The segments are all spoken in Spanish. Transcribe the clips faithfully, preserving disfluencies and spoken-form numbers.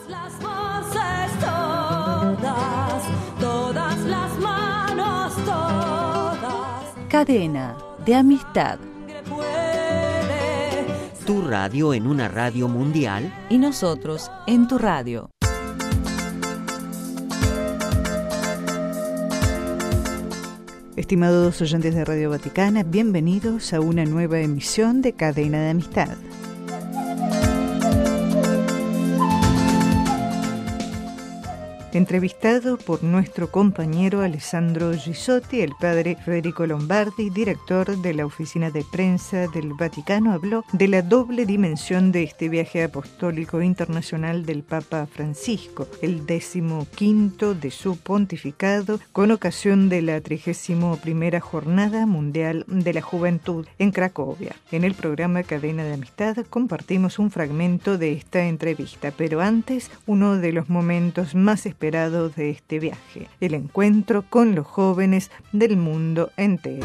las voces, todas, todas las manos, todas. Cadena de amistad. Tu radio en una radio mundial y nosotros en tu radio. Estimados oyentes de Radio Vaticana, bienvenidos a una nueva emisión de Cadena de Amistad. Entrevistado por nuestro compañero Alessandro Gisotti, el padre Federico Lombardi, director de la Oficina de Prensa del Vaticano, habló de la doble dimensión de este viaje apostólico internacional del Papa Francisco, el décimo quinto de su pontificado, con ocasión de la trigésima primera Jornada Mundial de la Juventud en Cracovia. En el programa Cadena de Amistad compartimos un fragmento de esta entrevista, pero antes, uno de los momentos más esperados de este viaje, el encuentro con los jóvenes del mundo entero.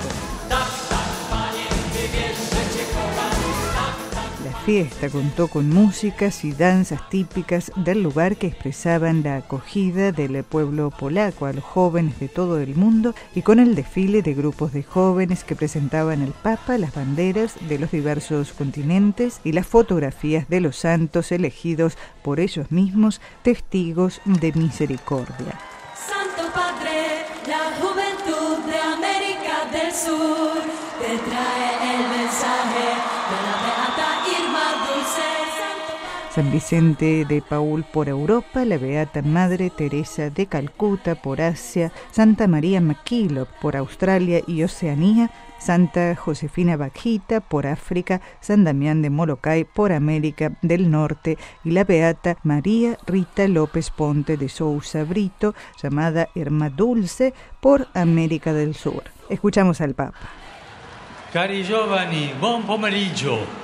La fiesta contó con músicas y danzas típicas del lugar que expresaban la acogida del pueblo polaco a los jóvenes de todo el mundo y con el desfile de grupos de jóvenes que presentaban al Papa las banderas de los diversos continentes y las fotografías de los santos elegidos por ellos mismos, testigos de misericordia. Santo Padre, la juventud de América del Sur te trae el mensaje de la beata Irma Dulce. San Vicente de Paúl por Europa, la Beata Madre Teresa de Calcuta por Asia, Santa María Maquilo por Australia y Oceanía, Santa Josefina Bajita por África, San Damián de Molokai por América del Norte y la Beata María Rita López Ponte de Sousa Brito, llamada Irma Dulce, por América del Sur. Escuchamos al Papa. Cari giovani, buon pomeriggio.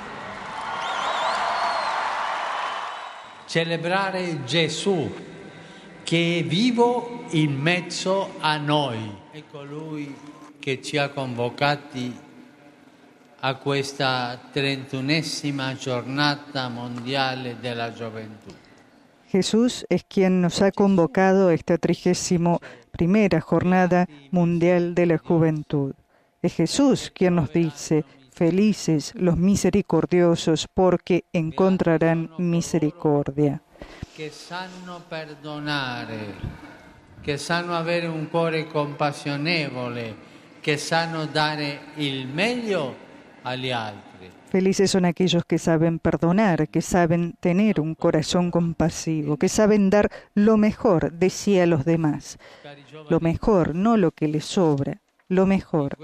Celebrare Gesù che è vivo in mezzo a noi. È colui che ci ha convocati a questa trentunesima giornata mondiale della gioventù. Jesús es quien nos ha convocado a esta trigésimo primera jornada mundial de la juventud. Es Jesús quien nos dice: felices los misericordiosos porque encontrarán misericordia. Che sanno perdonare, che sanno avere un cuore compassionevole, che sanno dare il meglio agli altri. Felices son aquellos que saben perdonar, que saben tener un corazón compasivo, que saben dar lo mejor de sí a los demás. Lo mejor, no lo que les sobra, lo mejor.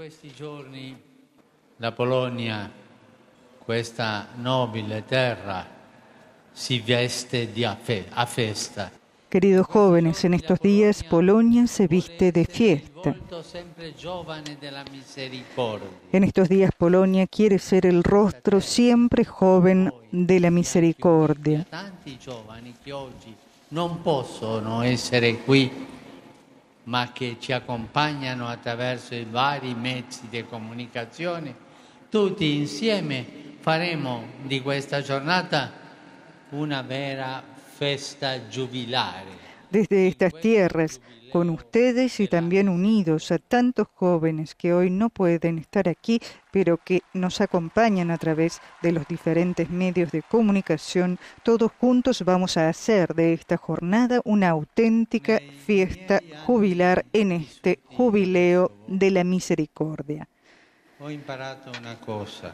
La Polonia, questa nobile terra, si veste di a festa. Queridos jóvenes, en estos días Polonia se viste de fiesta. En estos días Polonia quiere ser el rostro siempre joven de la misericordia. Tanti giovani che oggi non possono essere qui, ma che ci accompagnano attraverso i vari mezzi di comunicazione. Tutti insieme faremo di questa giornata una vera festa giubilare. Desde estas tierras, con ustedes y también unidos a tantos jóvenes que hoy no pueden estar aquí, pero que nos acompañan a través de los diferentes medios de comunicación, todos juntos vamos a hacer de esta jornada una auténtica fiesta jubilar en este jubileo de la misericordia. Ho imparato una cosa,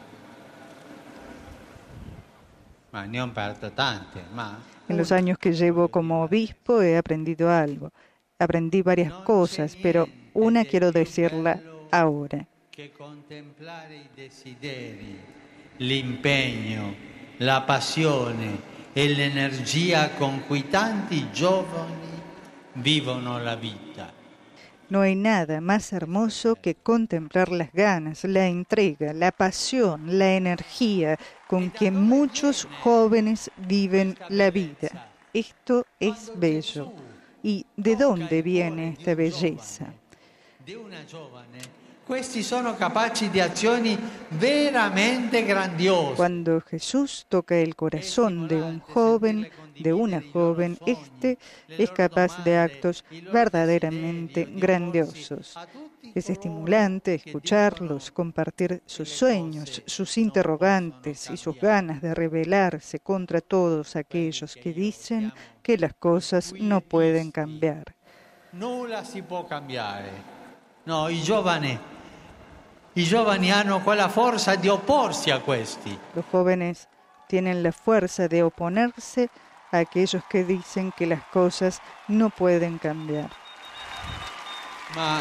ma ne ho imparate tante, ma... En los años que llevo como obispo he aprendido algo. Aprendí varias cosas, pero una quiero decirla ahora. Que contemplar i desideri, l'impegno, la passione e l'energia con cui tanti giovani vivono la vita. No hay nada más hermoso que contemplar las ganas, la entrega, la pasión, la energía con que muchos jóvenes viven la vida. Esto es bello. ¿Y de dónde viene esta belleza? De una giovane, questi sono capaci di azioni veramente grandiose. Cuando Jesús toca el corazón de un joven, de una joven, este es capaz de actos verdaderamente grandiosos. Es estimulante escucharlos, compartir sus sueños, sus interrogantes y sus ganas de rebelarse contra todos aquellos que dicen que las cosas no pueden cambiar. Nulla si può cambiare. No, i giovani, i giovani hanno quella forza di opporsi a questi. Los jóvenes tienen la fuerza de oponerse a aquellos que dicen que las cosas no pueden cambiar. Ma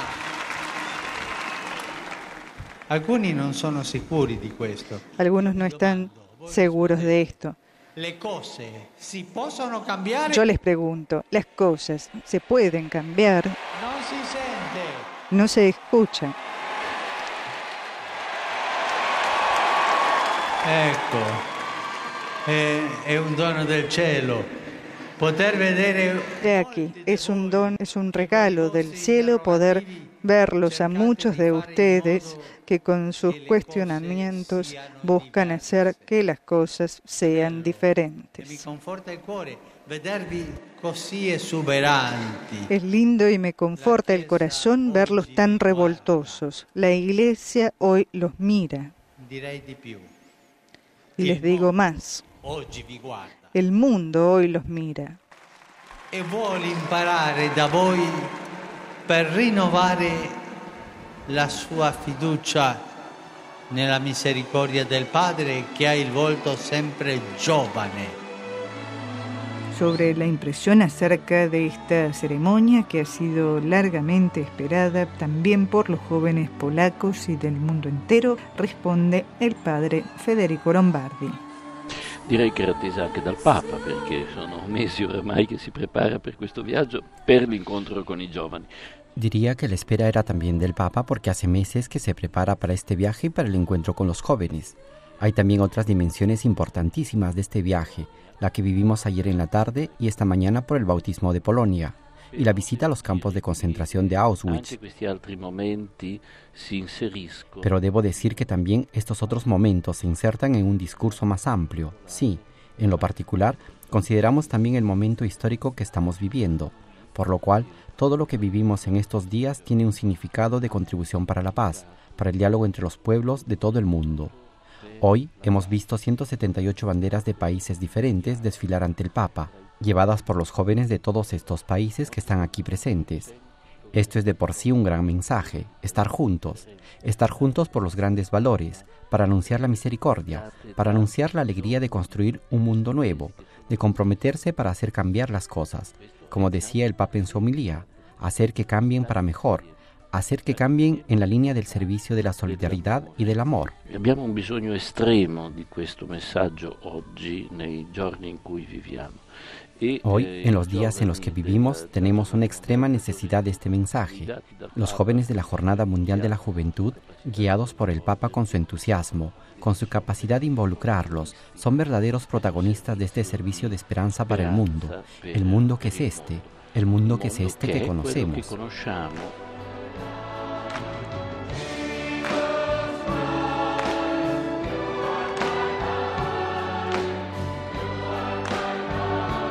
alcuni non sono sicuri di questo. Algunos no están seguros de esto. Le cose si possono cambiare? Yo les pregunto, ¿las cosas se pueden cambiar? Non si sente. No se escucha. Ecco, è, è un dono del cielo. Poter vedere. De aquí, es un don, es un regalo del cielo poder verlos a muchos de ustedes que con sus cuestionamientos buscan hacer que las cosas sean Mi diferentes. conforta il cuore vedervi così esuberanti. Es lindo y me conforta el corazón verlos tan revoltosos. La iglesia hoy los mira. Direi di più. Y les digo más, Oggi vi guarda el mundo hoy los mira e vuole imparare da voi per rinnovare la sua fiducia nella misericordia del Padre che ha il volto sempre giovane. sobre la impresión acerca de esta ceremonia que ha sido largamente esperada también por los jóvenes polacos y del mundo entero, responde el padre Federico Lombardi. Direi che era attesa anche dal Papa, perché sono mesi oramai che si prepara per questo viaggio, per l'incontro con i giovani. Diría que la espera era también del Papa porque hace meses que se prepara para este viaje y para el encuentro con los jóvenes. Hay también otras dimensiones importantísimas de este viaje, la que vivimos ayer en la tarde y esta mañana por el bautismo de Polonia, y la visita a los campos de concentración de Auschwitz. Pero debo decir que también estos otros momentos se insertan en un discurso más amplio. Sí, en lo particular, consideramos también el momento histórico que estamos viviendo, por lo cual todo lo que vivimos en estos días tiene un significado de contribución para la paz, para el diálogo entre los pueblos de todo el mundo. Hoy hemos visto ciento setenta y ocho banderas de países diferentes desfilar ante el Papa, llevadas por los jóvenes de todos estos países que están aquí presentes. Esto es de por sí un gran mensaje, estar juntos, estar juntos por los grandes valores, para anunciar la misericordia, para anunciar la alegría de construir un mundo nuevo, de comprometerse para hacer cambiar las cosas, como decía el Papa en su homilía, hacer que cambien para mejor, hacer que cambien en la línea del servicio de la solidaridad y del amor. Abbiamo un bisogno estremo di questo messaggio oggi, nei giorni in cui viviamo. Hoy, en los días en los que vivimos, tenemos una extrema necesidad de este mensaje. Los jóvenes de la Jornada Mundial de la Juventud, guiados por el Papa con su entusiasmo, con su capacidad de involucrarlos, son verdaderos protagonistas de este servicio de esperanza para el mundo, el mundo que es este, el mundo que es este que conocemos.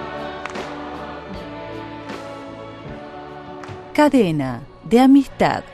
Cadena de Amistad.